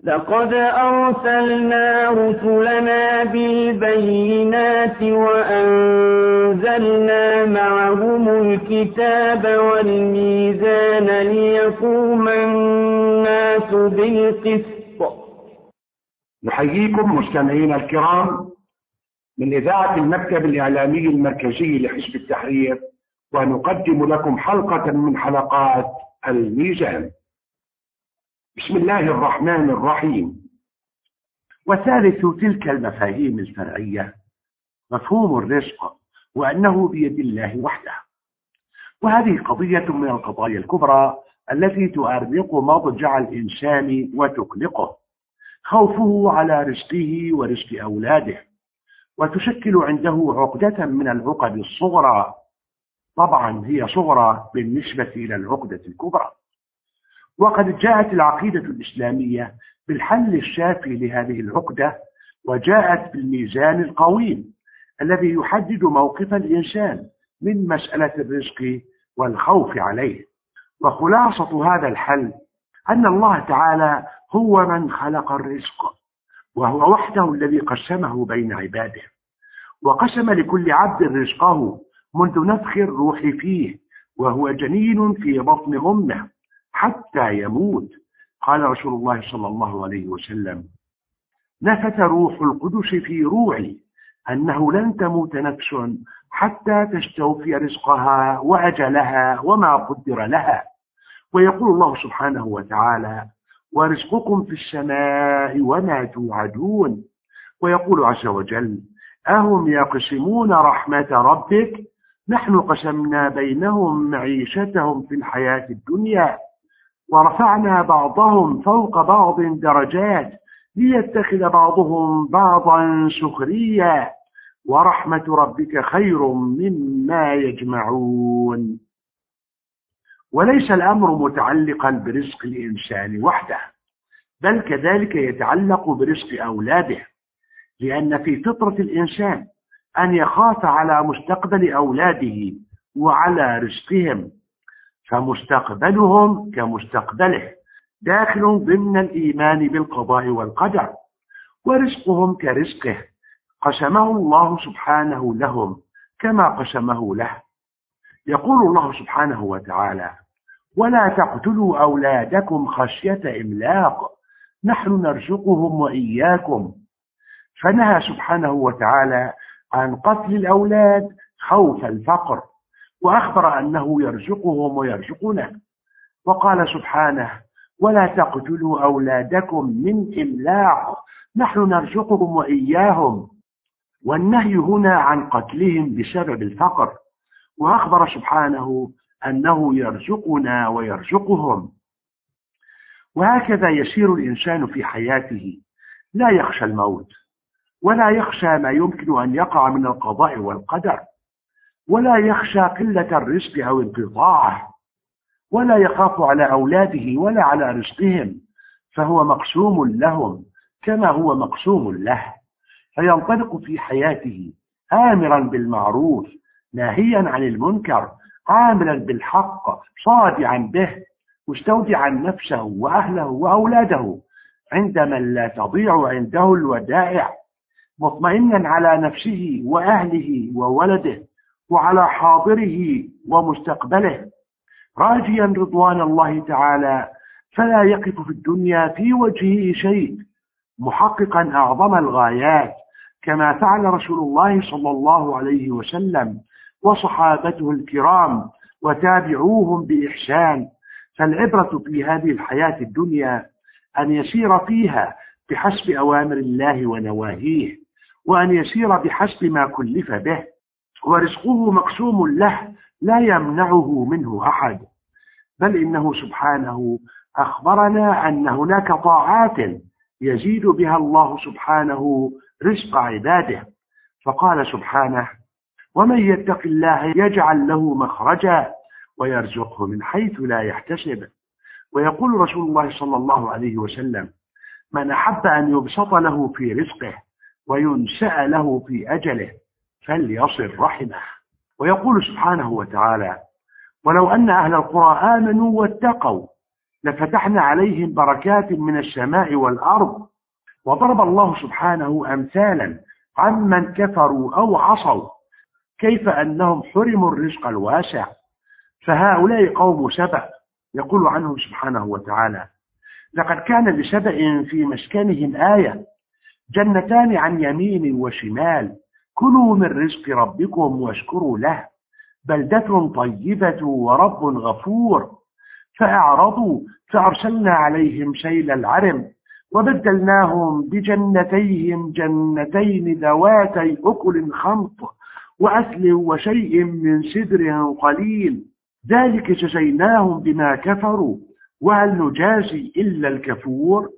لقد أرسلنا رسلنا بالبينات وأنزلنا معهم الكتاب والميزان ليقوم الناس بالقسط. نحييكم مستمعينا الكرام من إذاعة المكتب الإعلامي المركزي لحزب التحرير، ونقدم لكم حلقة من حلقات الميزان. بسم الله الرحمن الرحيم. وثالث تلك المفاهيم الفرعية مفهوم الرزق، وأنه بيد الله وحده. وهذه قضية من القضايا الكبرى التي تؤرق مضجع الإنسان وتقلقه، خوفه على رزقه ورزق أولاده، وتشكل عنده عقدة من العقد الصغرى. طبعا هي صغرى بالنسبة إلى العقدة الكبرى. وقد جاءت العقيدة الإسلامية بالحل الشافي لهذه العقدة، وجاءت بالميزان القويم الذي يحدد موقف الإنسان من مسألة الرزق والخوف عليه. وخلاصة هذا الحل أن الله تعالى هو من خلق الرزق، وهو وحده الذي قسمه بين عباده، وقسم لكل عبد رزقه منذ نفخ الروح فيه وهو جنين في بطن أمه حتى يموت. قال رسول الله صلى الله عليه وسلم: نفث روح القدس في روعي أنه لن تموت نفس حتى تستوفي رزقها وأجلها وما قدر لها. ويقول الله سبحانه وتعالى: ورزقكم في السماء وما توعدون. ويقول عز وجل: أهم يقسمون رحمة ربك نحن قسمنا بينهم معيشتهم في الحياة الدنيا ورفعنا بعضهم فوق بعض درجات ليتخذ بعضهم بعضا سخريا ورحمة ربك خير مما يجمعون. وليس الأمر متعلقا برزق الإنسان وحده، بل كذلك يتعلق برزق أولاده، لأن في فطرة الإنسان أن يخاف على مستقبل أولاده وعلى رزقهم، فمستقبلهم كمستقبله داخل ضمن الإيمان بالقضاء والقدر، ورزقهم كرزقه قسمه الله سبحانه لهم كما قسمه له. يقول الله سبحانه وتعالى: ولا تقتلوا أولادكم خشية إملاق نحن نرزقهم وإياكم. فنهى سبحانه وتعالى عن قتل الأولاد خوف الفقر، وأخبر أنه يرزقهم ويرزقنا. وقال سبحانه: ولا تقتلوا أولادكم من إملاق نحن نرزقهم وإياهم. والنهي هنا عن قتلهم بسبب الفقر، وأخبر سبحانه أنه يرزقنا ويرزقهم. وهكذا يسير الإنسان في حياته، لا يخشى الموت، ولا يخشى ما يمكن أن يقع من القضاء والقدر، ولا يخشى قلة الرزق أو انقطاعه، ولا يخاف على أولاده ولا على رزقهم، فهو مقسوم لهم كما هو مقسوم له، فينطلق في حياته آمرا بالمعروف ناهيا عن المنكر، عاملا بالحق صادعا به، مستودعا نفسه وأهله وأولاده عند من لا تضيع عنده الودائع، مطمئنا على نفسه وأهله وولده وعلى حاضره ومستقبله، راجيا رضوان الله تعالى، فلا يقف في الدنيا في وجهه شيء، محققا أعظم الغايات كما فعل رسول الله صلى الله عليه وسلم وصحابته الكرام وتابعوهم بإحسان. فالعبرة في هذه الحياة الدنيا أن يسير فيها بحسب أوامر الله ونواهيه، وأن يسير بحسب ما كلف به، ورزقه مقسوم له لا يمنعه منه أحد، بل إنه سبحانه أخبرنا أن هناك طاعات يزيد بها الله سبحانه رزق عباده، فقال سبحانه: ومن يتق الله يجعل له مخرجا ويرزقه من حيث لا يحتسب. ويقول رسول الله صلى الله عليه وسلم: من أحب أن يبسط له في رزقه وينسأ له في أجله فليصل رحمه. ويقول سبحانه وتعالى: ولو أن أهل القرى آمنوا واتقوا لفتحنا عليهم بركات من السماء والأرض. وضرب الله سبحانه أمثالا عمن كفروا أو عصوا كيف أنهم حرموا الرزق الواسع. فهؤلاء قوم سبأ، يقول عنهم سبحانه وتعالى: لقد كان لسبأ في مسكنهم آية، جنتان عن يمين وشمال، كلوا من رزق ربكم واشكروا له، بلدة طيبة ورب غفور. فأعرضوا فأرسلنا عليهم سيل العرم وبدلناهم بجنتيهم جنتين ذواتي أكل خمط وأثل وشيء من سدر قليل، ذلك جزيناهم بما كفروا وهل نجازي إلا الكفور.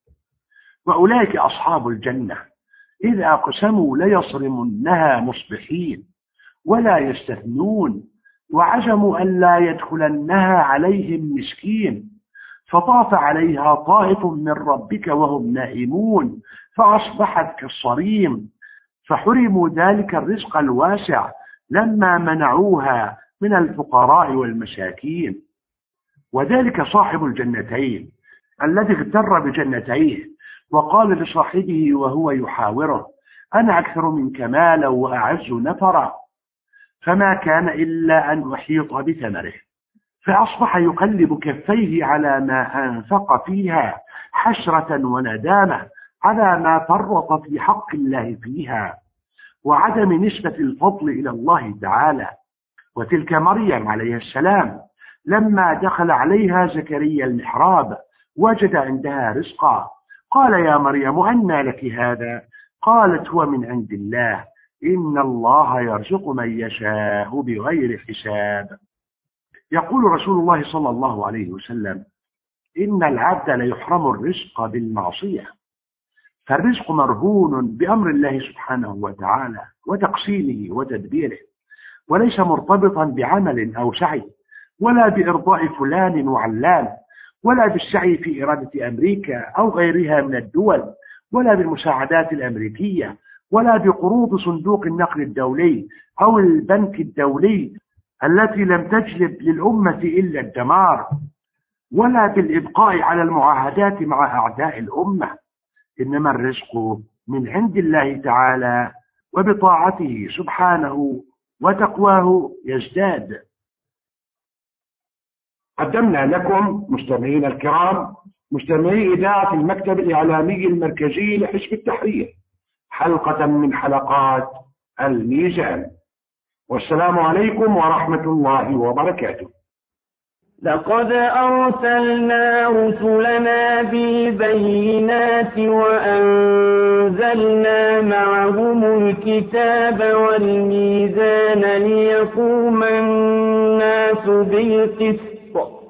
وأولئك أصحاب الجنة إذا أقسموا ليصرمنها مصبحين ولا يستثنون، وعزموا أن لا يدخلنها عليهم مسكين، فطاف عليها طائف من ربك وهم نائمون فأصبحت كالصريم، فحرموا ذلك الرزق الواسع لما منعوها من الفقراء والمساكين. وذلك صاحب الجنتين الذي اغتر بجنتيه وقال لصاحبه وهو يحاوره: أنا أكثر منك مالا وأعز نفرا، فما كان إلا أن أحيط بثمره، فأصبح يقلب كفيه على ما أنفق فيها حسرة وندامة على ما فرط في حق الله فيها وعدم نسبة الفضل إلى الله تعالى. وتلك مريم عليه السلام لما دخل عليها زكريا المحراب وجد عندها رزقا، قال: يا مريم أنى لك هذا؟ قالت: هو من عند الله، إن الله يرزق من يشاء بغير حساب. يقول رسول الله صلى الله عليه وسلم: إن العبد ليحرم الرزق بالمعصية، فالرزق مرهون بأمر الله سبحانه وتعالى وتقسيمه وتدبيره، وليس مرتبطا بعمل أو سعي، ولا بإرضاء فلان وعلان، ولا بالسعي في إرادة أمريكا أو غيرها من الدول، ولا بالمساعدات الأمريكية، ولا بقروض صندوق النقد الدولي أو البنك الدولي التي لم تجلب للأمة إلا الدمار، ولا بالإبقاء على المعاهدات مع أعداء الأمة. إنما الرزق من عند الله تعالى، وبطاعته سبحانه وتقواه يزداد. قدمنا لكم مستمعين الكرام مستمعي إذاعة المكتب الإعلامي المركزي لحزب التحرير حلقة من حلقات الميزان، والسلام عليكم ورحمة الله وبركاته. لقد أرسلنا رسلنا بالبينات وأنزلنا معهم الكتاب والميزان ليقوم الناس بالقسط